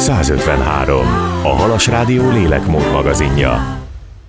153. A Halas Rádió lélekmód magazinja.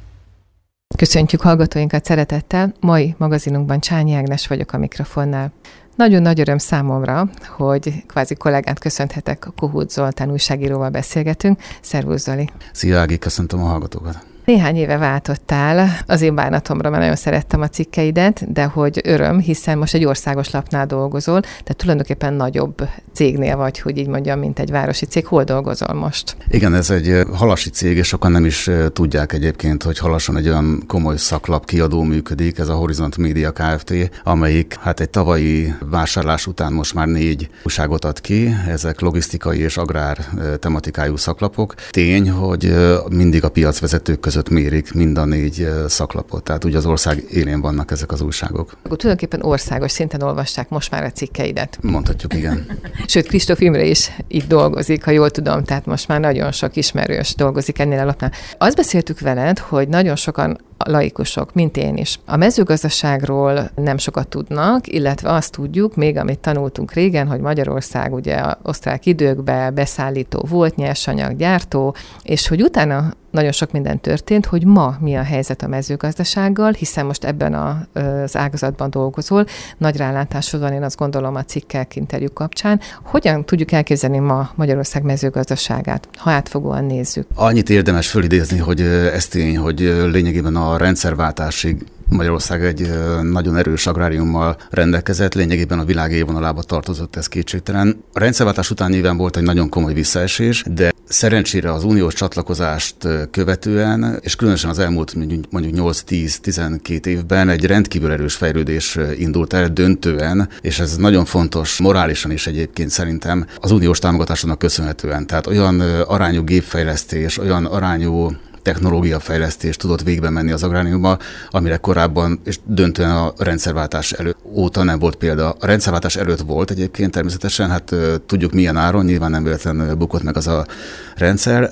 Köszöntjük hallgatóinkat szeretettel. Mai magazinunkban Csányi Ágnes vagyok a mikrofonnál. Nagyon nagy öröm számomra, hogy kvázi kollégát köszönhetek, Kohut Zoltán újságíróval beszélgetünk. Szervusz, Zoli! Szia, Ági, köszöntöm a hallgatókat! Néhány éve váltottál, az én bánatomra, mert nagyon szerettem a cikkeidet, de hogy öröm, hiszen most egy országos lapnál dolgozol, tehát tulajdonképpen nagyobb cégnél vagy, hogy így mondjam, mint egy városi cég. Hol dolgozol most? Igen, ez egy halasi cég, és sokan nem is tudják egyébként, hogy Halason egy olyan komoly szaklap kiadó működik, ez a Horizont Media Kft., amelyik egy tavalyi vásárlás után most már 4 újságot ad ki, ezek logisztikai és agrár tematikájú szaklapok. Tény, hogy mindig a piacvezetők között mérik mind a 4 szaklapot, tehát ugye az ország élén vannak ezek az újságok. Akkor tulajdonképpen országos szinten olvassák most már a cikkeidet. Mondhatjuk, igen. Sőt, Kristóf Imre is itt dolgozik, ha jól tudom, tehát most már nagyon sok ismerős dolgozik ennél a lapnál. Azt beszéltük veled, hogy nagyon sokan laikusok, mint én is. A mezőgazdaságról nem sokat tudnak, illetve azt tudjuk, még amit tanultunk régen, hogy Magyarország ugye az osztrák időkben beszállító volt, nyersanyaggyártó, és hogy utána nagyon sok minden történt, hogy ma mi a helyzet a mezőgazdasággal, hiszen most ebben az ágazatban dolgozol, nagy rálátásod van, én azt gondolom a cikkek interjú kapcsán. Hogyan tudjuk elképzelni ma Magyarország mezőgazdaságát, ha átfogóan nézzük? Annyit érdemes fölidézni, hogy ez tény, hogy lényegében a rendszerváltásig Magyarország egy nagyon erős agráriummal rendelkezett, lényegében a világ élvonalába tartozott, ez kétségtelen. A rendszerváltás után nyilván volt egy nagyon komoly visszaesés, de szerencsére az uniós csatlakozást követően, és különösen az elmúlt mondjuk 8-10-12 évben egy rendkívül erős fejlődés indult el döntően, és ez nagyon fontos morálisan is egyébként szerintem az uniós támogatásoknak köszönhetően. Tehát olyan arányú gépfejlesztés, olyan arányú technológiafejlesztést tudott végbe menni az agráriumban, amire korábban és döntően a rendszerváltás óta nem volt példa. A rendszerváltás előtt volt egyébként természetesen, tudjuk milyen áron, nyilván nem véletlenül bukott meg az a rendszer,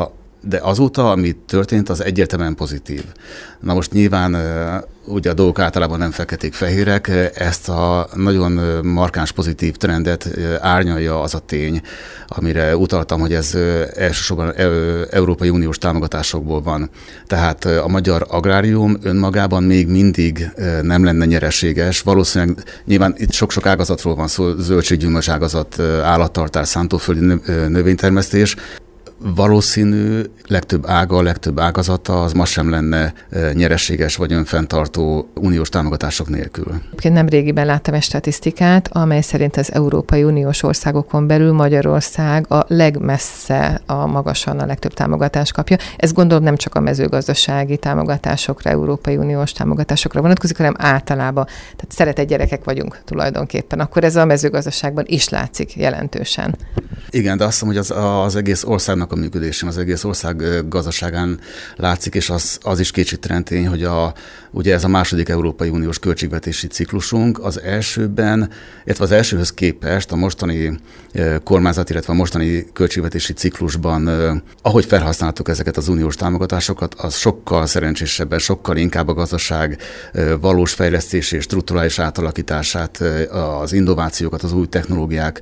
de azóta, ami történt, az egyértelműen pozitív. Na most nyilván ugye a dolgok általában nem feketék-fehérek, ezt a nagyon markáns pozitív trendet árnyalja az a tény, amire utaltam, hogy ez elsősorban Európai Uniós támogatásokból van. Tehát a magyar agrárium önmagában még mindig nem lenne nyereséges. Valószínűleg nyilván itt sok-sok ágazatról van szó, zöldséggyümölcs ágazat, állattartás, szántóföldi növénytermesztés. Valószínű legtöbb ágazata az ma sem lenne nyereséges vagy önfenntartó uniós támogatások nélkül. Nem régiben láttam egy statisztikát, amely szerint az Európai Uniós országokon belül Magyarország a legmessze a magasan a legtöbb támogatást kapja. Ez gondolom nem csak a mezőgazdasági támogatásokra, Európai Uniós támogatásokra vonatkozik, hanem általában. Tehát szeretett gyerekek vagyunk tulajdonképpen. Akkor ez a mezőgazdaságban is látszik jelentősen. Igen, de azt hiszem, hogy az egész országnak a működésén, az egész ország gazdaságán látszik, és az is kétségtelen tény, hogy ugye ez a második Európai Uniós költségvetési ciklusunk, az elsőben, illetve az elsőhöz képest a mostani kormányzat, illetve a mostani költségvetési ciklusban, ahogy felhasználtuk ezeket az uniós támogatásokat, az sokkal szerencsésebben, sokkal inkább a gazdaság valós fejlesztési és strukturális átalakítását, az innovációkat, az új technológiák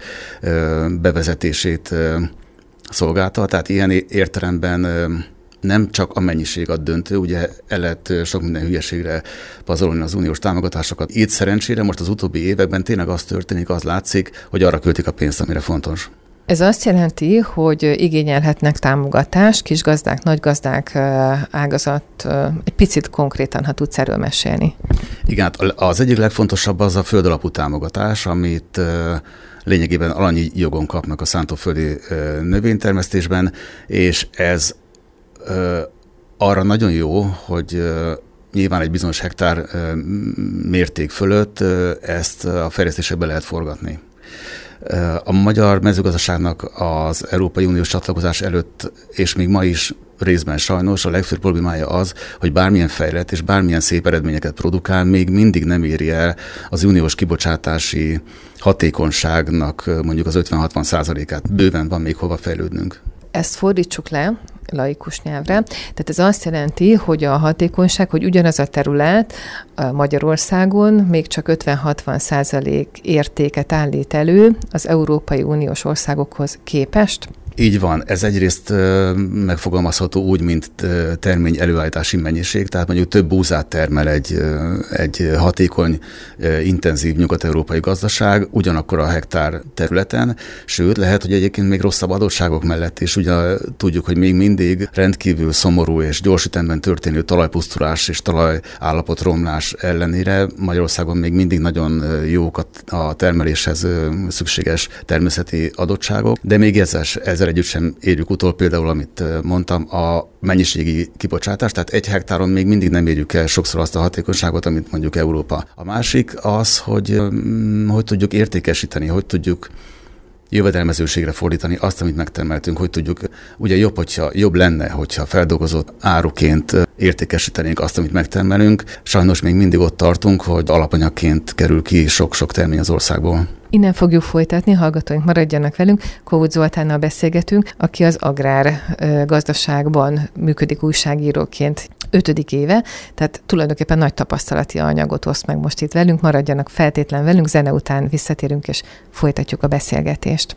bevezetését szolgálta, tehát ilyen értelemben nem csak a mennyiség a döntő, ugye el lehet sok minden hülyeségre pazarolni az uniós támogatásokat. Itt szerencsére most az utóbbi években tényleg az történik, az látszik, hogy arra költik a pénzt, amire fontos. Ez azt jelenti, hogy igényelhetnek támogatást, kisgazdák, nagygazdák, ágazat, egy picit konkrétan, ha tudsz erről mesélni. Igen, az egyik legfontosabb az a földalapú támogatás, amit lényegében alanyi jogon kapnak a szántóföldi növénytermesztésben, és ez arra nagyon jó, hogy nyilván egy bizonyos hektár mérték fölött ezt a fejlesztésekbe lehet forgatni. A magyar mezőgazdaságnak az Európai Uniós csatlakozás előtt, és még ma is részben sajnos a legfőbb problémája az, hogy bármilyen fejlett és bármilyen szép eredményeket produkál, még mindig nem éri el az uniós kibocsátási hatékonyságnak mondjuk az 50-60%-át. Bőven van még hova fejlődnünk. Ezt fordítsuk le laikus nyelvre. Tehát ez azt jelenti, hogy a hatékonyság, hogy ugyanaz a terület Magyarországon még csak 50-60% értéket állít elő az Európai Uniós országokhoz képest. Így van. Ez egyrészt megfogalmazható úgy, mint termény előállítási mennyiség, tehát mondjuk több búzát termel egy hatékony, intenzív nyugat-európai gazdaság, ugyanakkor a hektár területen, sőt, lehet, hogy egyébként még rosszabb adottságok mellett is, ugye tudjuk, hogy még mindig rendkívül szomorú és gyors ütemben történő talajpusztulás és talajállapotromlás ellenére Magyarországon még mindig nagyon jók a termeléshez szükséges természeti adottságok, de még ezzel együtt sem érjük utol például, amit mondtam, a mennyiségi kibocsátás, tehát 1 hektáron még mindig nem érjük el sokszor azt a hatékonyságot, amit mondjuk Európa. A másik az, hogy tudjuk értékesíteni, hogy tudjuk jövedelmezőségre fordítani azt, amit megtermeltünk, hogy tudjuk, ugye jobb lenne, hogyha feldolgozott áruként értékesítenénk azt, amit megtermelünk. Sajnos még mindig ott tartunk, hogy alapanyagként kerül ki sok-sok termény az országból. Innen fogjuk folytatni, hallgatóink maradjanak velünk. Kovács Zoltánnal beszélgetünk, aki az agrárgazdaságban működik újságíróként 5. éve, tehát tulajdonképpen nagy tapasztalati anyagot oszt meg most itt velünk. Maradjanak feltétlen velünk, zene után visszatérünk és folytatjuk a beszélgetést.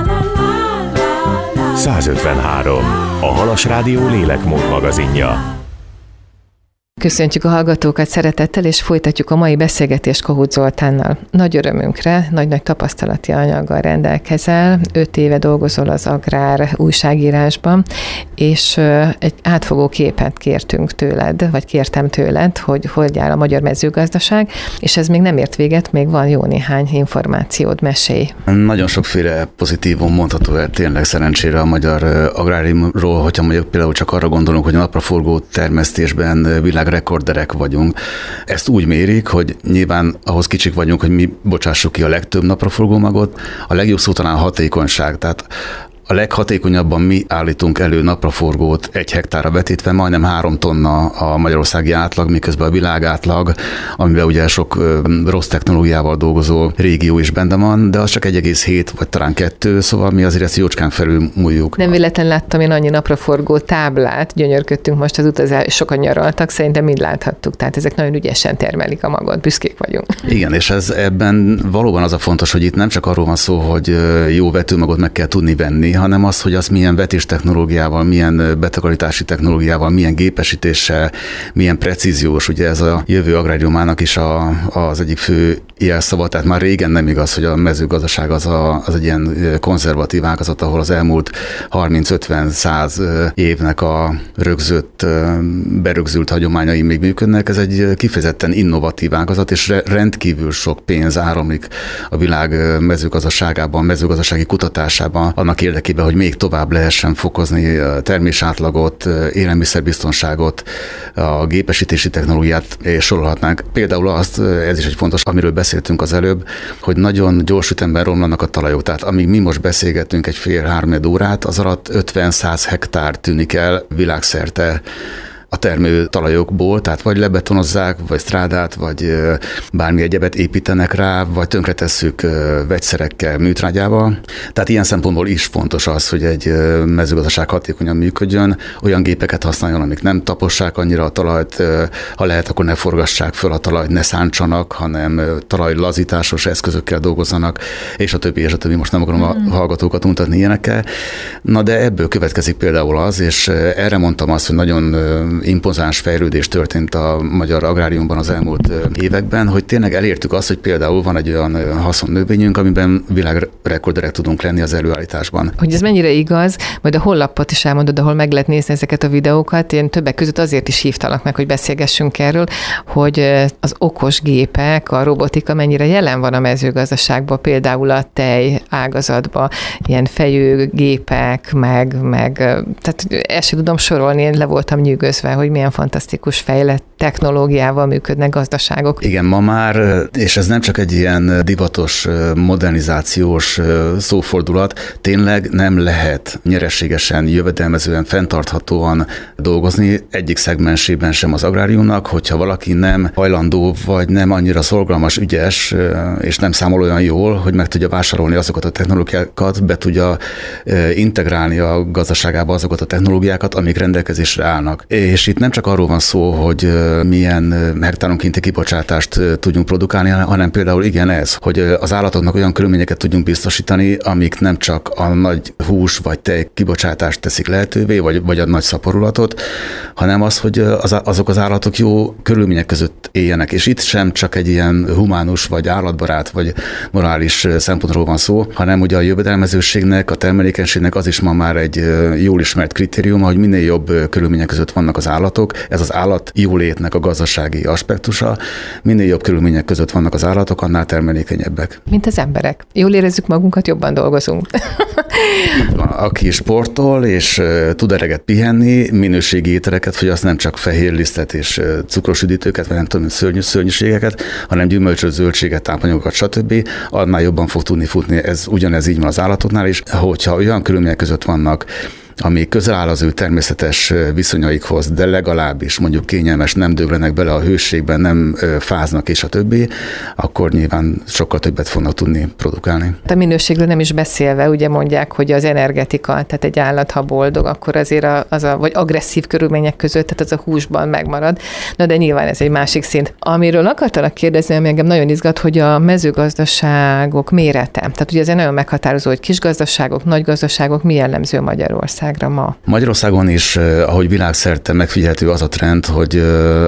153. A Halas Rádió lélekmód magazinja. Köszöntjük a hallgatókat szeretettel, és folytatjuk a mai beszélgetést Kovács Zoltánnal. Nagy örömünkre, nagy-nagy tapasztalati anyaggal rendelkezel, 5 éve dolgozol az agrár újságírásban, és egy átfogó képet kértünk tőled, vagy kértem tőled, hogy áll a magyar mezőgazdaság, és ez még nem ért véget, még van jó néhány információd, mesélj. Nagyon sokféle pozitívum mondható el tényleg szerencsére a magyar agráriumról, hogyha mondjuk például csak arra gondolunk, hogy a napraforgó termesztésben rekorderek vagyunk. Ezt úgy mérik, hogy nyilván ahhoz kicsik vagyunk, hogy mi bocsássuk ki a legtöbb napraforgó magot. A legjobb szó talán a hatékonyság. Tehát a leghatékonyabban mi állítunk elő napraforgót 1 hektárra vetítve, majdnem 3 tonna a magyarországi átlag, miközben a világ átlag, amiben ugye sok rossz technológiával dolgozó régió is benne van, de az csak 1,7 vagy talán 2, szóval mi azért ezt jócskán felülmúljuk. Nem véletlen láttam én annyi napraforgó táblát, gyönyörködtünk most az utazás, sokan nyaraltak, szerintem mind láthattuk, tehát ezek nagyon ügyesen termelik a magot, büszkék vagyunk. Igen, és ebben valóban az a fontos, hogy itt nem csak arról van szó, hogy jó vetőmagot meg kell tudni venni, hanem az, hogy az milyen vetéstechnológiával, milyen betakarítási technológiával, milyen gépesítéssel, milyen precíziós, ugye ez a jövő agráriumának is az egyik fő jelszava, tehát már régen nem igaz, hogy a mezőgazdaság az egy ilyen konzervatív ágazat, ahol az elmúlt 30-50-100 évnek a berögzült hagyományai még működnek. Ez egy kifejezetten innovatív ágazat, és rendkívül sok pénz áramlik a világ mezőgazdaságában, mezőgazdasági kutatásában, annak érdekében, hogy még tovább lehessen fokozni a termésátlagot, élelmiszerbiztonságot, a gépesítési technológiát, és sorolhatnánk. Például azt, ez is egy fontos, amiről beszéltünk az előbb, hogy nagyon gyors ütemben romlanak a talajok. Tehát amíg mi most beszélgetünk egy fél-három órát, az alatt 50-100 hektár tűnik el világszerte a termő talajokból, tehát vagy lebetonozzák, vagy strádát, vagy bármi egyebet építenek rá, vagy tönkretesszük vegyszerekkel, műtrágyával. Tehát ilyen szempontból is fontos az, hogy egy mezőgazdaság hatékonyan működjön, olyan gépeket használjon, amik nem tapossák annyira a talajt, ha lehet, akkor ne forgassák föl a talajt, ne szántsanak, hanem talajlazításos eszközökkel dolgozzanak, és a többi. Most nem akarom a hallgatókat mutatni ilyenekkel. Na de ebből következik például az, és erre mondtam azt, hogy nagyon impozáns fejlődés történt a magyar agráriumban az elmúlt években, hogy tényleg elértük azt, hogy például van egy olyan haszonnövényünk, amiben világrekorderek tudunk lenni az előállításban. Hogy ez mennyire igaz, majd a honlapot is elmondod, ahol meg lehet nézni ezeket a videókat. Én többek között azért is hívtalak meg, hogy beszélgessünk erről, hogy az okos gépek, a robotika mennyire jelen van a mezőgazdaságban, például a tej ágazatban, ilyen fejőgépek, meg tehát ezt sem tudom sorolni, én le voltam nyűgözve, hogy milyen fantasztikus fejlett technológiával működnek gazdaságok. Igen, ma már, és ez nem csak egy ilyen divatos, modernizációs szófordulat, tényleg nem lehet nyereségesen, jövedelmezően, fenntarthatóan dolgozni egyik szegmensében sem az agráriumnak, hogyha valaki nem hajlandó, vagy nem annyira szorgalmas, ügyes, és nem számol olyan jól, hogy meg tudja vásárolni azokat a technológiákat, be tudja integrálni a gazdaságába azokat a technológiákat, amik rendelkezésre állnak. És itt nem csak arról van szó, hogy milyen hektáronkénti kibocsátást tudjunk produkálni, hanem például igen ez, hogy az állatoknak olyan körülményeket tudjunk biztosítani, amik nem csak a nagy hús vagy tej kibocsátást teszik lehetővé, vagy a nagy szaporulatot, hanem az, hogy azok az állatok jó körülmények között éljenek. És itt sem csak egy ilyen humánus, vagy állatbarát, vagy morális szempontról van szó, hanem ugye a jövedelmezőségnek, a termelékenységnek az is ma már egy jól ismert kritérium, hogy minél jobb körülmények között vannak az állatok. Ez az állat jólétnek a gazdasági aspektusa. Minél jobb körülmények között vannak az állatok, annál termelékenyebbek. Mint az emberek. Jól érezzük magunkat, jobban dolgozunk. Aki sportol és tud eleget pihenni, minőségi ételeket fogyaszt, nem csak fehér lisztet és cukros üdítőket, vagy nem tudom, szörnyűségeket, hanem gyümölcsöt, zöldséget, tápanyagokat, stb. Annál jobban fog tudni futni. Ugyanez így van az állatoknál is. Hogyha olyan körülmények között vannak, ami közel áll az ő természetes viszonyaikhoz, de legalábbis mondjuk kényelmes, nem döglenek bele a hőségben, nem fáznak és a többi, akkor nyilván sokkal többet fognak tudni produkálni. A minőségről nem is beszélve, ugye mondják, hogy az energetika, tehát egy állat, ha boldog, akkor azért vagy agresszív körülmények között, tehát az a húsban megmarad. Na de nyilván ez egy másik szint. Amiről akartalak kérdezni, ami engem nagyon izgat, hogy a mezőgazdaságok mérete. Tehát ugye ez nagyon meghatározó, hogy kis gazdaságok, nagy gazdaságok, mi jellemző Magyarország. Magyarországon is, ahogy világszerte megfigyelhető az a trend, hogy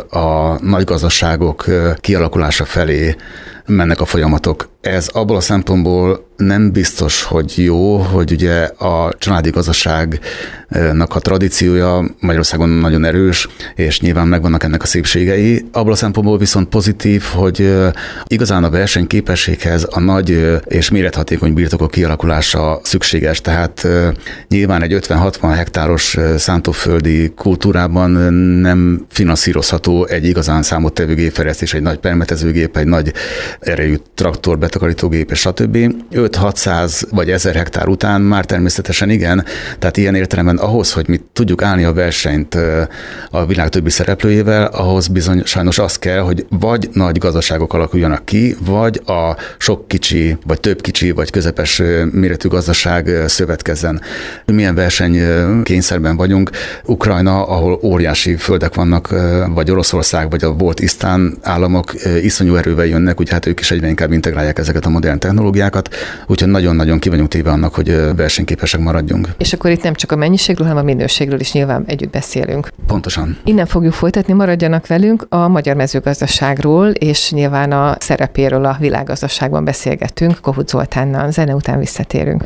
a nagy gazdaságok kialakulása felé mennek a folyamatok. Ez abból a szempontból nem biztos, hogy jó, hogy ugye a családi gazdaságnak a tradíciója Magyarországon nagyon erős, és nyilván megvannak ennek a szépségei. Abból a szempontból viszont pozitív, hogy igazán a versenyképességhez a nagy és mérethatékony birtokok kialakulása szükséges. Tehát nyilván egy 50-60 hektáros szántóföldi kultúrában nem finanszírozható egy igazán számottevő gépfejlesztés, egy nagy permetezőgép, egy nagy erejű traktor, betakarítógép és stb. 5-600 vagy 1000 hektár után már természetesen igen, tehát ilyen értelemben ahhoz, hogy mi tudjuk állni a versenyt a világ többi szereplőjével, ahhoz bizony sajnos az kell, hogy vagy nagy gazdaságok alakuljanak ki, vagy a sok kicsi, vagy több kicsi, vagy közepes méretű gazdaság szövetkezzen. Milyen versenykényszerben vagyunk? Ukrajna, ahol óriási földek vannak, vagy Oroszország, vagy a volt isztán államok iszonyú erővel jönnek, úgy hát ők is egyre inkább integrálják ezeket a modern technológiákat, úgyhogy nagyon-nagyon ki vagyunk téve annak, hogy versenyképesek maradjunk. És akkor itt nem csak a mennyiségről, hanem a minőségről is nyilván együtt beszélünk. Pontosan. Innen fogjuk folytatni, maradjanak velünk a magyar mezőgazdaságról, és nyilván a szerepéről a világgazdaságban beszélgetünk. Kohut Zoltánnal. Zene után visszatérünk.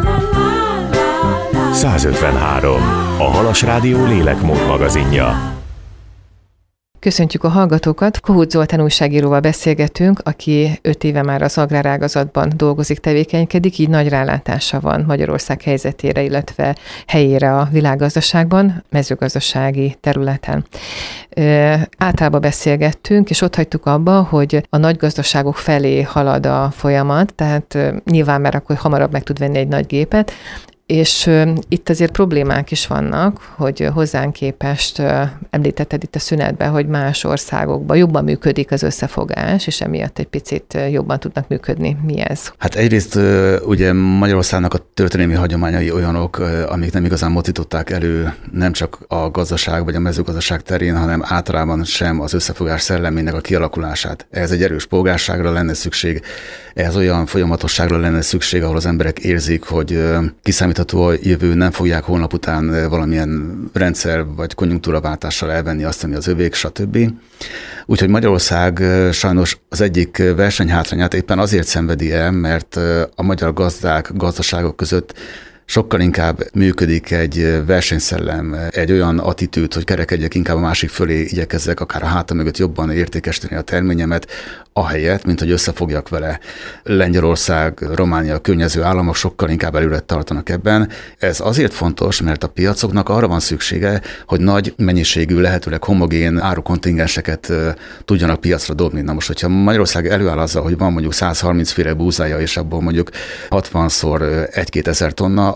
153. A Halas Rádió lélekmód magazinja. Köszöntjük a hallgatókat. Kohut Zoltán újságíróval beszélgetünk, aki 5 éve már az agrárágazatban dolgozik, tevékenykedik, így nagy rálátása van Magyarország helyzetére, illetve helyére a világgazdaságban, mezőgazdasági területen. Általában beszélgettünk, és ott hagytuk abba, hogy a nagy gazdaságok felé halad a folyamat, tehát nyilván már akkor hamarabb meg tud venni egy nagy gépet, és itt azért problémák is vannak, hogy hozzánk képest említetted itt a szünetben, hogy más országokban jobban működik az összefogás, és emiatt egy picit jobban tudnak működni. Mi ez? Hát egyrészt ugye Magyarországnak a történelmi hagyományai olyanok, amik nem igazán mocították elő nem csak a gazdaság vagy a mezőgazdaság terén, hanem általában sem az összefogás szellemének a kialakulását. Ehhez egy erős polgárságra lenne szükség, ehhez olyan folyamatosságra lenne szükség, ahol az emberek érzik, hogy kiszámítható a jövő, nem fogják holnap után valamilyen rendszer vagy konjunktúraváltással elvenni azt, ami az övék, stb. Úgyhogy Magyarország sajnos az egyik versenyhátrányát éppen azért szenvedi el, mert a magyar gazdaságok között sokkal inkább működik egy versenyszellem, egy olyan attitűd, hogy kerekedjek inkább a másik fölé, igyekezzek akár a hátam mögött jobban értékesíteni a terményemet, ahelyett, mint hogy összefogjak vele. Lengyelország, Románia, környező államok sokkal inkább előre tartanak ebben. Ez azért fontos, mert a piacoknak arra van szüksége, hogy nagy mennyiségű, lehetőleg homogén árukontingenseket tudjanak piacra dobni. Na most, hogyha Magyarország előáll azzal, hogy van mondjuk 130 féle búzája, és abból mondjuk 60-szor 1-2 ezer tonna,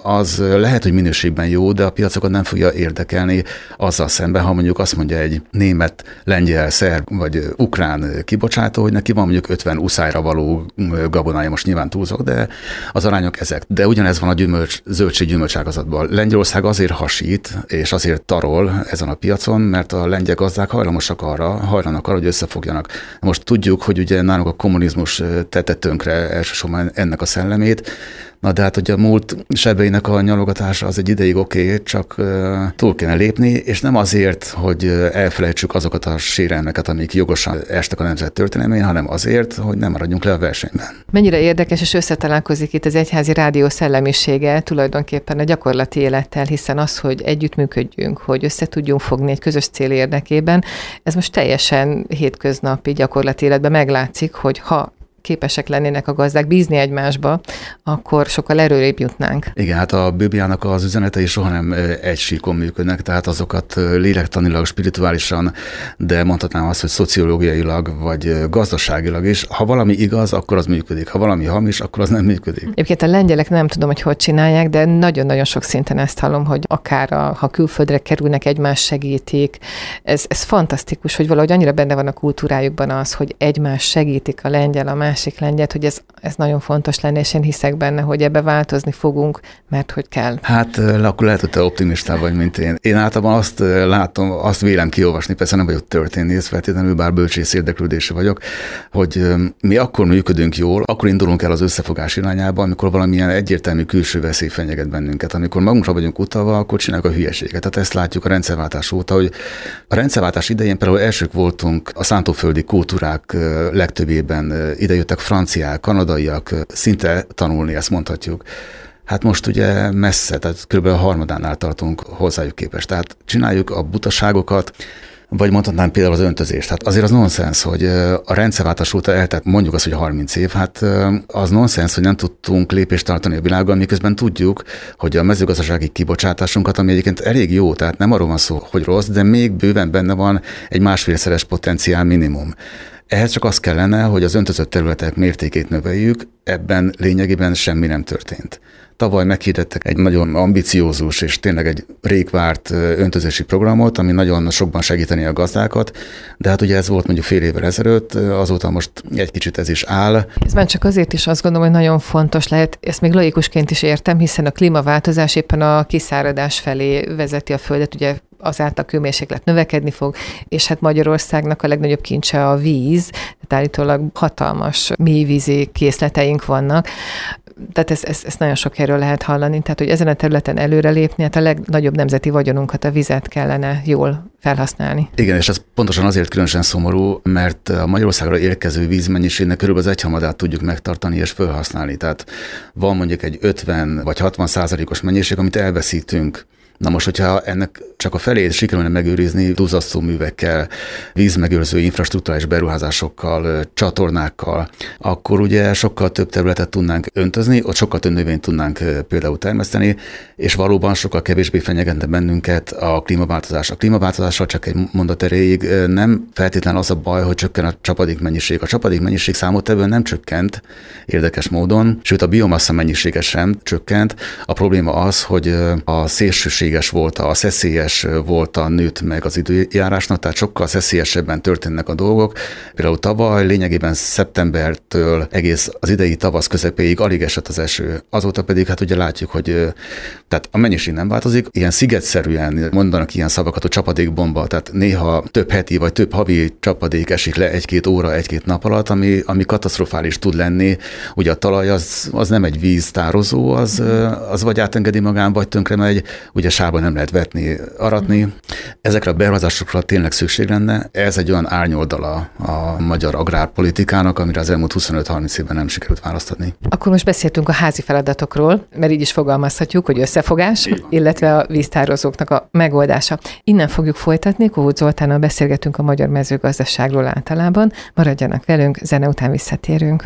az lehet, hogy minőségben jó, de a piacokat nem fogja érdekelni azzal szemben, ha mondjuk azt mondja egy német, lengyel, szerb vagy ukrán kibocsátó, hogy neki van mondjuk 50 uszályra való gabonája, most nyilván túlzok, de az arányok ezek. De ugyanez van a zöldség-gyümölcságazatban. Lengyelország azért hasít, és azért tarol ezen a piacon, mert a lengyel gazdák hajlamosak arra, hogy összefogjanak. Most tudjuk, hogy ugye nálunk a kommunizmus tette tönkre elsősorban ennek a szellemét, na de hát ugye a múlt sebeinek a nyalogatása az egy ideig oké, csak túl kéne lépni, és nem azért, hogy elfelejtsük azokat a sérelmeket, amik jogosan estek a nemzet történelmén, hanem azért, hogy nem maradjunk le a versenyben. Mennyire érdekes, és összetalálkozik itt az egyházi rádió szellemisége tulajdonképpen a gyakorlati élettel, hiszen az, hogy együttműködjünk, hogy össze tudjunk fogni egy közös cél érdekében, ez most teljesen hétköznapi gyakorlati életben meglátszik, hogy ha képesek lennének a gazdák bízni egymásba, akkor sokkal erőrébb jutnánk. Igen, hát a Bibliának az üzenetei soha nem egy síkon működnek, tehát azokat lélektanilag, spirituálisan, de mondhatnám azt, hogy szociológiailag vagy gazdaságilag is. Ha valami igaz, akkor az működik. Ha valami hamis, akkor az nem működik. Egyébként a lengyelek nem tudom, hogy csinálják, de nagyon-nagyon sok szinten ezt hallom, hogy akár ha külföldre kerülnek, egymást segítik. Ez fantasztikus, hogy valahogy annyira benne van a kultúrájukban az, hogy egymást segítik a lengyel, a másik lengyelt, hogy ez nagyon fontos lenne, és én hiszek benne, hogy ebbe változni fogunk, mert hogy kell. Hát akkor lehet, hogy te optimistál vagy, mint én. Én általában azt látom, azt vélem kiolvasni, persze nem vagyok történész feltétlenül, bár bölcsész érdeklődésű vagyok, hogy mi akkor működünk jól, akkor indulunk el az összefogás irányába, amikor valamilyen egyértelmű külső veszély fenyeget bennünket. Amikor magunkra vagyunk utalva, akkor csináljuk a hülyeséget. Tehát ezt látjuk a rendszerváltás óta, hogy a rendszerváltás idején például elsők voltunk a szántóföldi kultúrák legtöbbében, idejöttek franciák, kanadaiak szinte tanulni, ezt mondhatjuk. Hát most ugye messze, tehát kb. A harmadánál tartunk hozzájuk képest. Tehát csináljuk a butaságokat, vagy mondhatnám például az öntözést. Hát azért az nonsens, hogy a rendszerváltás óta eltelt mondjuk azt, hogy 30 év, hát az nonsens, hogy nem tudtunk lépést tartani a világgal, miközben tudjuk, hogy a mezőgazdasági kibocsátásunkat, ami egyébként elég jó, tehát nem arról van szó, hogy rossz, de még bőven benne van egy másfélszeres potenciál minimum. Ehhez csak az kellene, hogy az öntözött területek mértékét növeljük, ebben lényegében semmi nem történt. Tavaly meghirdettek egy nagyon ambiciózus és tényleg egy rég várt öntözési programot, ami nagyon sokban segíteni a gazdákat, de hát ugye ez volt mondjuk fél évvel ezelőtt, azóta most egy kicsit ez is áll. Ez már csak azért is azt gondolom, hogy nagyon fontos lehet, ezt még laikusként is értem, hiszen a klímaváltozás éppen a kiszáradás felé vezeti a földet, ugye azáltal a hőmérséklet növekedni fog, és hát Magyarországnak a legnagyobb kincse a víz, tehát állítólag hatalmas mélyvízi készleteink vannak. Tehát ezt nagyon sok erről lehet hallani, tehát hogy ezen a területen előrelépni, hát a legnagyobb nemzeti vagyonunkat, a vizet kellene jól felhasználni. Igen, és ez pontosan azért különösen szomorú, mert a Magyarországra érkező vízmennyiségnek körülbelül az egyharmadát tudjuk megtartani és felhasználni. Tehát van mondjuk egy 50 vagy 60%-os mennyiség, amit elveszítünk. Na most, hogyha ennek csak a felét sikerülne megőrizni duzzasztó művekkel, vízmegőrző infrastruktúrális beruházásokkal, csatornákkal, akkor ugye sokkal több területet tudnánk öntözni, ott sokkal több növényt tudnánk például termeszteni, és valóban sokkal kevésbé fenyegetne bennünket a klímaváltozás. A klímaváltozással csak egy mondat erejéig nem feltétlen az a baj, hogy csökken a csapadék mennyiség. A csapadék mennyiség számot ebből nem csökkent érdekes módon, sőt a biomassa mennyisége sem csökkent. A probléma az, hogy a szélsőséges volt, a szeszélyes volt a nőtt meg az időjárásnak, tehát sokkal szeszélyesebben történnek a dolgok. Például tavaly lényegében szeptembertől egész az idei tavasz közepéig alig esett az eső. Azóta pedig hát ugye látjuk, hogy tehát a mennyiség nem változik, ilyen szigetszerűen mondanak ilyen szavakat, hogy csapadékbomba, tehát néha több heti vagy több havi csapadék esik le egy-két óra, egy-két nap alatt, ami katasztrofális tud lenni. Ugye a talaj az nem egy víztározó, az vagy átengedi magán, vagy tönkre megy, ugye sárban nem lehet vetni, aratni. Ezekre a beruházásokra tényleg szükség lenne. Ez egy olyan árnyoldala a magyar agrárpolitikának, amire az elmúlt 25-30 évben nem sikerült választani. Akkor most beszéltünk a házi feladatokról, mert így is fogalmazhatjuk, hogy összefogás, illetve a víztározóknak a megoldása. Innen fogjuk folytatni, Kohut Zoltánnal beszélgetünk a magyar mezőgazdaságról általában. Maradjanak velünk, zene után visszatérünk.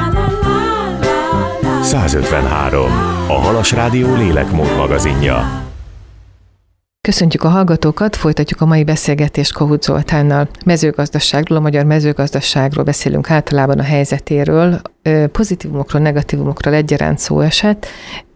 153. A Halas Rádió lélekmód magazinja. Köszöntjük a hallgatókat, folytatjuk a mai beszélgetést Kohut Zoltánnal. Mezőgazdaságról, a magyar mezőgazdaságról beszélünk általában, a helyzetéről, pozitívumokról, negatívumokról egyaránt szó esett,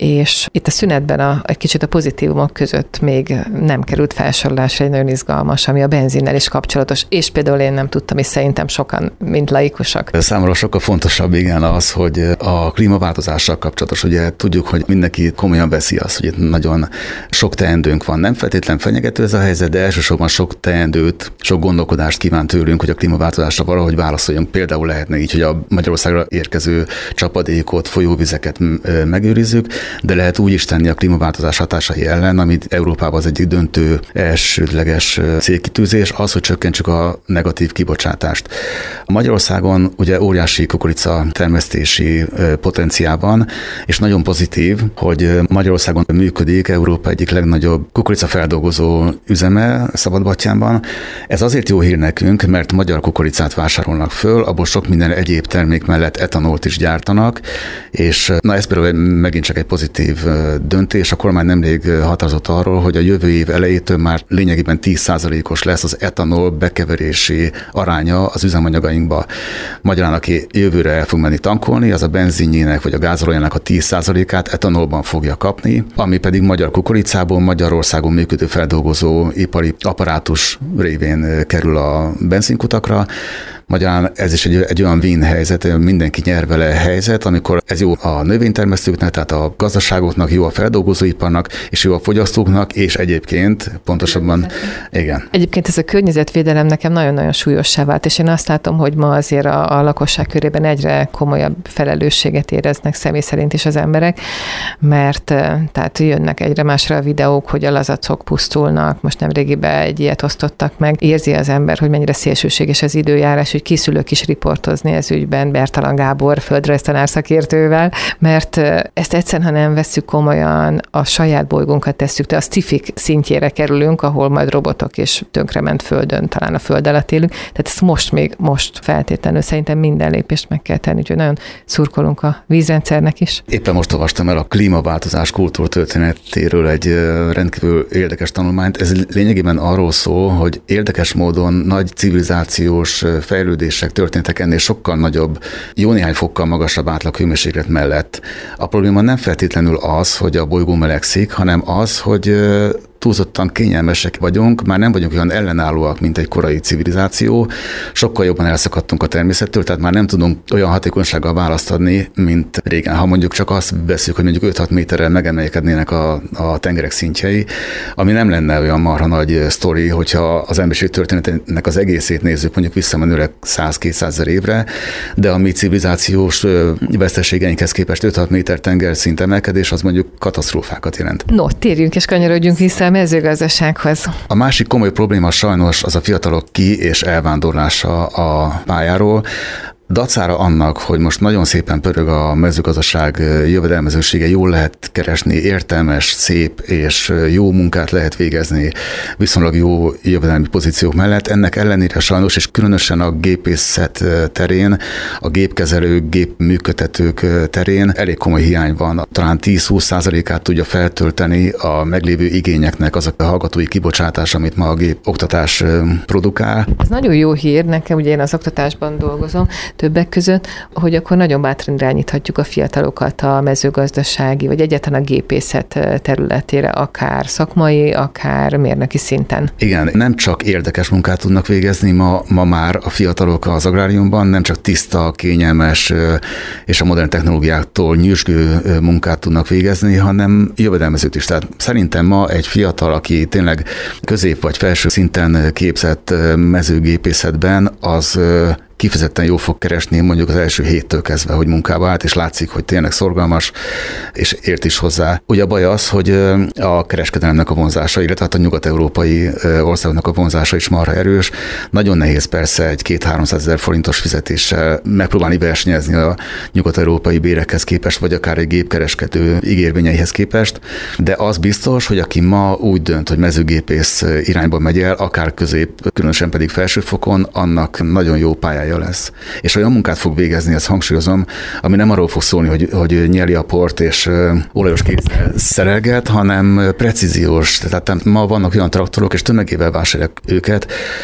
és itt a szünetben egy kicsit a pozitívumok között még nem került felsorolásra egy nagyon izgalmas, ami a benzinnel is kapcsolatos, és például én nem tudtam, és szerintem sokan, mint laikusok. Számomra sokkal fontosabb, igen, az, hogy a klímaváltozással kapcsolatos, ugye tudjuk, hogy mindenki komolyan veszi azt, hogy itt nagyon sok teendőnk van. Nem feltétlen fenyegető ez a helyzet, de elsősorban sok teendőt, sok gondolkodást kíván tőlünk, hogy a klímaváltozásra valahogy válaszoljunk. Például lehetne így, hogy a Magyarországra érkező csapadékot, folyóvizeket megőrizzük, de lehet úgy is tenni a klímaváltozás hatásai ellen, amit Európában az egyik döntő elsődleges célkitűzés, az, hogy csökkentsük a negatív kibocsátást. Magyarországon ugye óriási kukorica termesztési potenciál van, és nagyon pozitív, hogy Magyarországon működik Európa egyik legnagyobb kukoricafeldolgozó üzeme Szabadbattyánban. Ez azért jó hír nekünk, mert magyar kukoricát vásárolnak föl, abból sok minden egyéb termék mellett etanolt is gyártanak, és ez például megint csak egy pozitív döntés. A kormány nemrég határozott arról, hogy a jövő év elejétől már lényegében 10%-os lesz az etanol bekeverési aránya az üzemanyagainkba. Magyarán, aki jövőre el fog menni tankolni, az a benzinjének vagy a gázolajának a 10%-át etanolban fogja kapni, ami pedig magyar kukoricából, Magyarországon működő feldolgozó ipari apparátus révén kerül a benzinkutakra. Magyarán ez is egy olyan win helyzet, mindenki nyer vele helyzet, amikor ez jó a növénytermesztőknek, tehát a gazdaságoknak, jó a feldolgozóiparnak, és jó a fogyasztóknak, és egyébként pontosabban, igen. Egyébként ez a környezetvédelem nekem nagyon-nagyon súlyossá vált, és én azt látom, hogy ma azért a lakosság körében egyre komolyabb felelősséget éreznek személy szerint is az emberek, mert tehát jönnek egyre másra a videók, hogy a lazacok pusztulnak, most nemrégiben egy ilyet osztottak meg, érzi az ember, hogy mennyire szélsőséges az időjárás, hogy készülök is riportozni ez ügyben Bertalan Gábor földrajztanár szakértővel, mert ezt egyszerűen, ha nem vesszük komolyan, a saját bolygónkat tesszük, de a sci-fi szintjére kerülünk, ahol majd robotok és tönkrement földön, talán a föld alatt élünk. Tehát ezt most feltétlenül szerintem minden lépést meg kell tenni, úgyhogy nagyon szurkolunk a vízrendszernek is. Éppen most olvastam el a klímaváltozás kultúrtörténetéről egy rendkívül érdekes tanulmányt. Ez lényegében arról szól, hogy érdekes módon nagy civilizációs fejlődések történtek ennél sokkal nagyobb, jó néhány fokkal magasabb átlaghőmérséklet mellett. A probléma nem feltétlenül az, hogy a bolygó melegszik, hanem az, hogy túlzottan kényelmesek vagyunk, már nem vagyunk olyan ellenállóak, mint egy korai civilizáció, sokkal jobban elszakadtunk a természettől, tehát már nem tudunk olyan hatékonysággal választ adni, mint régen. Ha mondjuk csak azt veszük, hogy mondjuk 5-6 méterrel megemelkednének a tengerek szintjei, ami nem lenne olyan marha nagy sztori, hogyha az emberiség történetének az egészét nézzük, mondjuk visszamenőleg 100-200 ezer évre, de a mi civilizációs veszteségeinkhez képest 5-6 méter tengerszint emelkedés, az mondjuk katasztrófákat jelent. No, térjünk és kanyarodjunk vissza a mezőgazdasághoz. A másik komoly probléma sajnos az a fiatalok és elvándorlása a pályáról. Dacára annak, hogy most nagyon szépen pörög a mezőgazdaság jövedelmezősége, jól lehet keresni, értelmes, szép és jó munkát lehet végezni viszonylag jó jövedelmi pozíciók mellett. Ennek ellenére sajnos, és különösen a gépészet terén, a gépkezelők, gépműködtetők terén elég komoly hiány van. Talán 10-20%-át tudja feltölteni a meglévő igényeknek az a hallgatói kibocsátás, amit ma a gépoktatás produkál. Ez nagyon jó hír, nekem ugye én az oktatásban dolgozom, többek között, hogy akkor nagyon bátran irányíthatjuk a fiatalokat a mezőgazdasági, vagy egyáltalán a gépészet területére, akár szakmai, akár mérnöki szinten. Igen, nem csak érdekes munkát tudnak végezni ma már a fiatalok az agráriumban, nem csak tiszta, kényelmes és a modern technológiáktól nyüzsgő munkát tudnak végezni, hanem jövedelmezőt is. Tehát szerintem ma egy fiatal, aki tényleg közép vagy felső szinten képzett mezőgépészetben, az kifejezetten jól fog keresni mondjuk az első héttől kezdve, hogy munkába állt, és látszik, hogy tényleg szorgalmas, és ért is hozzá. Ugye a baj az, hogy a kereskedelemnek a vonzása, illetve a nyugat-európai országoknak a vonzása is marha erős. Nagyon nehéz persze egy 200-300 ezer forintos fizetéssel megpróbálni versenyezni a nyugat-európai bérekhez képest, vagy akár egy gépkereskedő ígérvényeihez képest, de az biztos, hogy aki ma úgy dönt, hogy mezőgépész irányba megy el, akár közép, különösen pedig felsőfokon, annak nagyon jó pályája lesz. És olyan munkát fog végezni, ezt hangsúlyozom, ami nem arról fog szólni, hogy nyeli a port és olajos kézzel szerelget, hanem precíziós. Tehát ma vannak olyan traktorok, és tömegével vásárolják őket,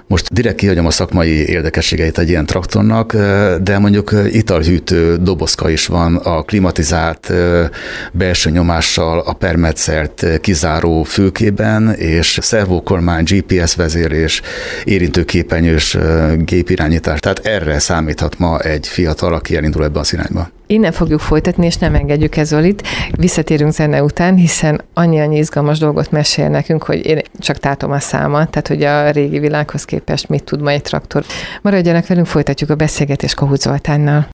Most direkt kihagyom a szakmai érdekességeit egy ilyen traktornak, de mondjuk italhűtő dobozka is van, a klimatizált belső nyomással, a permetszert kizáró fülkében, és szervókormány, GPS vezérés, érintőképernyős gépirányítás. Tehát erre számíthat ma egy fiatal, aki elindul ebbe az irányba. Innen fogjuk folytatni, és nem engedjük Zolit. Visszatérünk zene után, hiszen annyi izgalmas dolgot mesél nekünk, hogy én csak tátom a számat, tehát hogy a régi világhoz képest mit tud ma egy traktor. Maradjanak velünk, folytatjuk a beszélgetést Kohut Zoltánnal.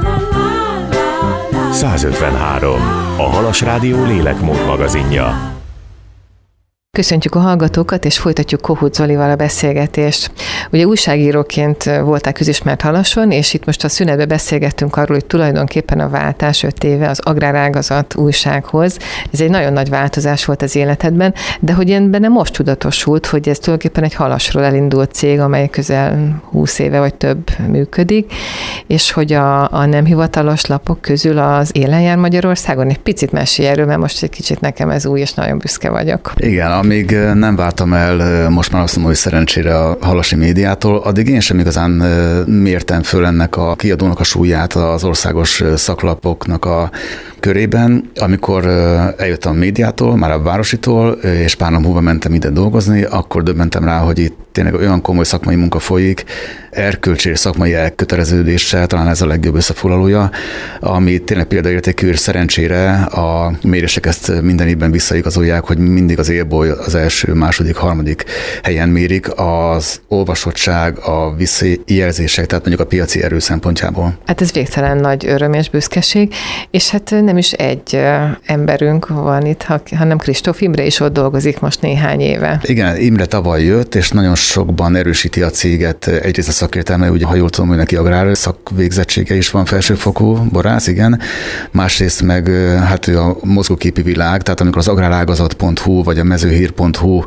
153. A Halas Rádió lélekmód magazinja. Köszöntjük a hallgatókat, és folytatjuk Kohut Zolival a beszélgetést. Ugye újságíróként voltál közismert Halason, és itt most a szünetben beszélgettünk arról, hogy tulajdonképpen a váltás 5 éve az agrárágazat újsághoz. Ez egy nagyon nagy változás volt az életedben, de hogy én benne most tudatosult, hogy ez tulajdonképpen egy Halasról elindult cég, amely közel 20 éve vagy több működik, és hogy a nem hivatalos lapok közül az élen jár Magyarországon. Egy picit mesélj erről, mert most egy kicsit nekem ez új, és nagyon büszke vagyok. Igen, amíg nem váltam el, most már azt mondom, hogy szerencsére a halasi médiától, addig én sem igazán mértem föl ennek a kiadónak a súlyát az országos szaklapoknak a körében. Amikor eljöttem a médiától, már a várositól, és pár nap múlva mentem ide dolgozni, akkor döbbentem rá, hogy itt tényleg olyan komoly szakmai munka folyik, erkölcsi és szakmai elköteleződéssel, talán ez a legjobb összefoglalója, ami tényleg példaértékű, és szerencsére a mérések ezt minden évben visszaigazolják, hogy mindig az élboly az első, második, harmadik helyen mérik az olvasottság, a visszajelzések, tehát mondjuk a piaci erő szempontjából. Hát ez végtelen nagy öröm és büszkeség, és hát nem is egy emberünk van itt, hanem Kristóf Imre is ott dolgozik most néhány éve. Igen, Imre tavaly jött, és nagyon sokban erősíti a céget. Egyrészt a szakértelme, ugye ha jól tudom, hogy neki agrár szakvégzettsége is van, felsőfokú borász, igen. Másrészt meg hát ő a mozgóképi világ, tehát amikor az agrárágazat.hu vagy a mezőhír.hu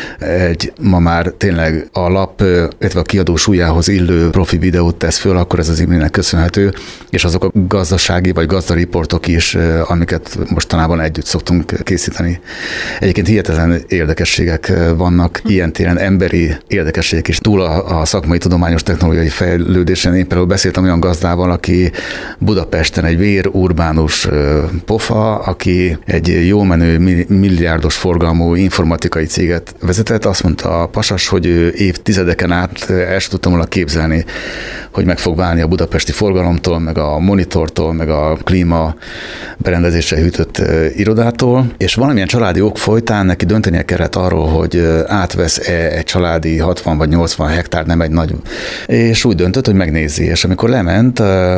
egy ma már tényleg a lap, illetve a kiadó súlyához illő profi videót tesz föl, akkor ez az Imrének köszönhető, és azok a gazdasági vagy gazdariportok is, amiket mostanában együtt szoktunk készíteni. Egyébként hihetetlen érdekességek vannak, ilyen téren emberi érdekességek is, túl a szakmai tudományos technológiai fejlődésen. Én például beszéltem olyan gazdával, aki Budapesten egy vérurbánus pofa, aki egy jó menő milliárdos forgalmú informatikai céget vezetett. Azt mondta a pasas, hogy évtizedeken át el sem tudtam volna képzelni, hogy meg fog válni a budapesti forgalomtól, meg a monitortól, meg a klíma berendezésre hűtött irodától, és valamilyen családi ok folytán neki döntenie kellett arról, hogy átvesz-e egy családi 60 vagy 80 hektár, nem egy nagy, és úgy döntött, hogy megnézi, és amikor lement,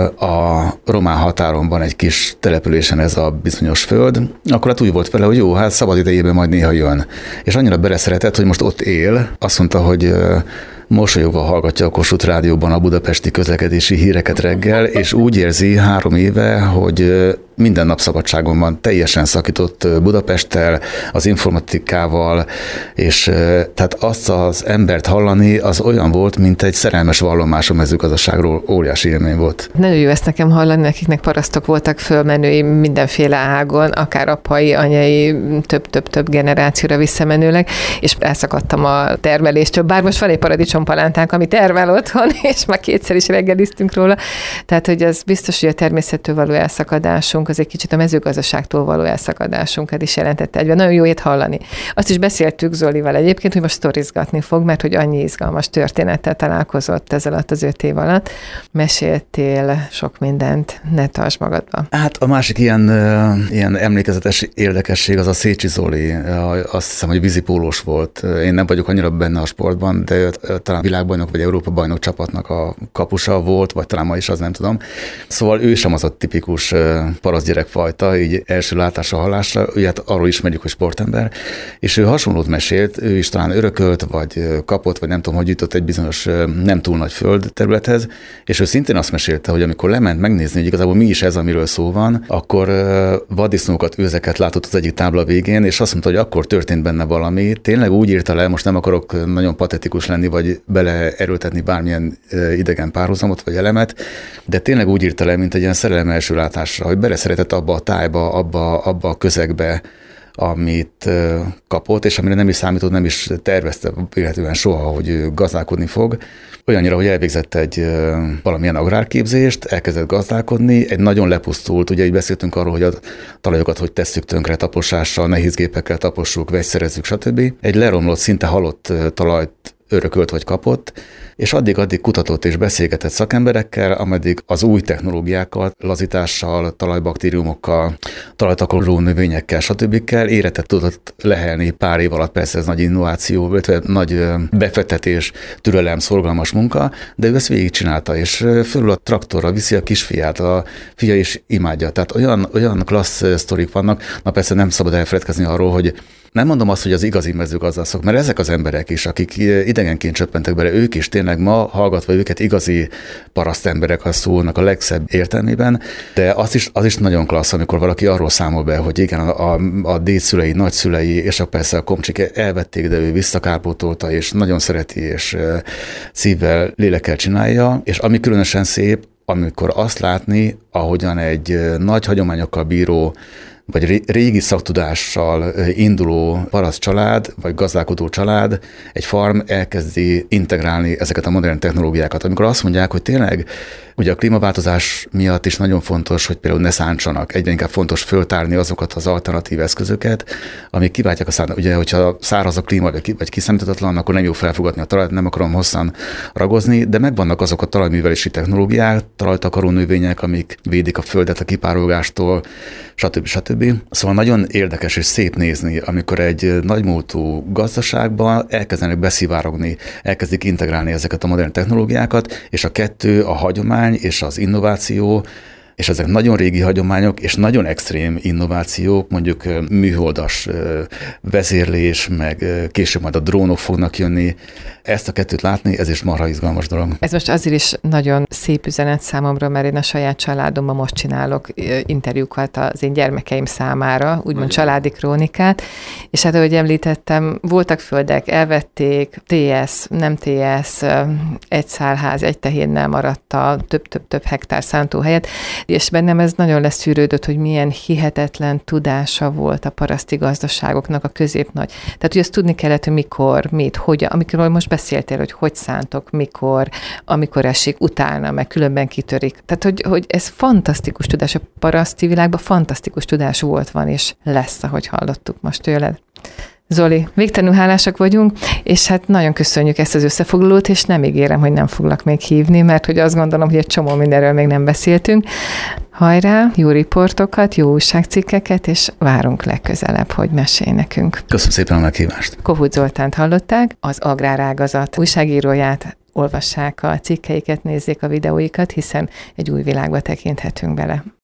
a román határon van egy kis településen ez a bizonyos föld, akkor hát úgy volt vele, hogy jó, hát szabad idejében majd néha jön. És annyira beleszeretett, hogy most ott él, azt mondta, hogy mosolyogva hallgatja a Kossuth Rádióban a budapesti közlekedési híreket reggel, és úgy érzi 3 éve, hogy minden nap szabadságon van, teljesen szakított Budapesttel, az informatikával, és tehát azt az embert hallani, az olyan volt, mint egy szerelmes vallomás a mezőgazdaságról, óriási élmény volt. Nagyon jó ezt nekem hallani, akiknek parasztok voltak fölmenői mindenféle ágon, akár apai, anyai, több generációra visszamenőleg, és elszakadtam a termeléstől, bár most van egy paradicsompalántánk, ami termel otthon, és már 2-szer is reggeliztünk róla, tehát hogy az biztos, hogy a természettől való elszakadásunk, az egy kicsit a mezőgazdaságtól való elszakadásunkat is jelentette egyben. Nagyon jó ilyet hallani. Azt is beszéltük Zolival egyébként, hogy most sztorizgatni fog, mert hogy annyi izgalmas történettel találkozott ez alatt az 5 év alatt. Meséltél sok mindent, ne tartsd magadba. Hát a másik ilyen emlékezetes érdekesség az a Szécsi Zoli. Azt hiszem, hogy vízipólós volt. Én nem vagyok annyira benne a sportban, de talán világbajnok vagy Európa bajnok csapatnak a kapusa volt, vagy talán ma is, az nem tudom. Szóval ő sem az a tipikus parasztgyerekfajta, így első látásra, hallásra, ugye hát arról ismerjük, hogy sportember, és ő hasonlót mesélt, ő is talán örökölt, vagy kapott, vagy nem tudom, hogy jutott egy bizonyos nem túl nagy földterülethez, és ő szintén azt mesélte, hogy amikor lement megnézni, hogy igazából mi is ez, amiről szó van, akkor vaddisznókat, őzeket látott az egyik tábla végén, és azt mondta, hogy akkor történt benne valami. Tényleg úgy írta le, most nem akarok nagyon patetikus lenni, vagy beleerőltetni bármilyen idegen párhuzamot, vagy elemet, de tényleg úgy írta le, mint egy ilyen szerelem első látásra, hogy beleszeretett abba a tájba, abba a közegbe, amit kapott, és amire nem is számított, nem is tervezte véletlenül soha, hogy ő gazdálkodni fog. Olyannyira, hogy elvégzett egy valamilyen agrárképzést, elkezdett gazdálkodni, egy nagyon lepusztult, ugye így beszéltünk arról, hogy a talajokat hogy tesszük tönkre taposással, nehéz gépekkel tapossuk, vegyszerezzük, stb. Egy leromlott, szinte halott talajt örökölt vagy kapott, és addig kutatott és beszélgetett szakemberekkel, ameddig az új technológiákkal, lazítással, talajbaktériumokkal, talajtakaró növényekkel, stb. Éretet tudott lehelni pár év alatt. Persze ez nagy innováció, nagy befektetés, türelem, szorgalmas munka, de ő ezt végigcsinálta, és fölül a traktorra viszi a kisfiát, a fia is imádja. Tehát olyan klassz sztorik vannak, na persze nem szabad elfeledkezni arról, hogy nem mondom azt, hogy az igazi mezőgazdászok, mert ezek az emberek is, akik idegenként csöppentek bele, ők is tényleg ma, hallgatva őket, igazi parasztemberek, ha szólnak a legszebb értelmében, de az is nagyon klassz, amikor valaki arról számol be, hogy igen, a dédszülei, nagyszülei, és persze a komcsik elvették, de ő visszakárpótolta, és nagyon szereti, és szívvel, lélekkel csinálja, és ami különösen szép, amikor azt látni, ahogyan egy nagy hagyományokkal bíró vagy régi szaktudással induló paraszt család, vagy gazdálkodó család, egy farm elkezdi integrálni ezeket a modern technológiákat. Amikor azt mondják, hogy tényleg ugye a klímaváltozás miatt is nagyon fontos, hogy például ne szántsanak. Egyre inkább fontos föltárni azokat az alternatív eszközöket, amik kiváltják a szánt. Ugye, hogyha száraz a klíma, vagy kiszámíthatatlan, akkor nem jó felfogatni a talajt, nem akarom hosszan ragozni, de megvannak azok a talajművelési technológiák, talajtakaró növények, amik védik a földet a kipárolgástól, stb. Szóval nagyon érdekes és szép nézni, amikor egy nagymúltú gazdaságban elkezdenek beszivárogni, elkezdik integrálni ezeket a modern technológiákat, és a kettő, a hagyomány és az innováció, és ezek nagyon régi hagyományok, és nagyon extrém innovációk, mondjuk műholdas vezérlés, meg később majd a drónok fognak jönni. Ezt a kettőt látni, ez is marha izgalmas dolog. Ez most azért is nagyon szép üzenet számomra, mert én a saját családomban most csinálok interjúkat az én gyermekeim számára, úgymond családi krónikát, és hát ahogy említettem, voltak földek, elvették, TS, nem TS, egy szálház, egy tehénnel maradt a több hektár szántóhelyet, és bennem ez nagyon leszűrődött, hogy milyen hihetetlen tudása volt a paraszti gazdaságoknak a középnagy. Tehát, hogy azt tudni kellett, hogy mikor, mit, hogyan, amikor most beszéltél, hogy szántok, mikor, amikor esik, utána, meg különben kitörik. Tehát, hogy ez fantasztikus tudás, a paraszti világban fantasztikus tudás volt, van, és lesz, ahogy hallottuk most tőled. Zoli, végtelenül hálásak vagyunk, és hát nagyon köszönjük ezt az összefoglalót, és nem ígérem, hogy nem foglak még hívni, mert hogy azt gondolom, hogy egy csomó mindenről még nem beszéltünk. Hajrá, jó riportokat, jó újságcikkeket, és várunk legközelebb, hogy mesélj nekünk. Köszönöm szépen a meghívást. Kohut Zoltánt hallották, az agrárágazat újságíróját. Olvassák a cikkeiket, nézzék a videóikat, hiszen egy új világba tekinthetünk bele.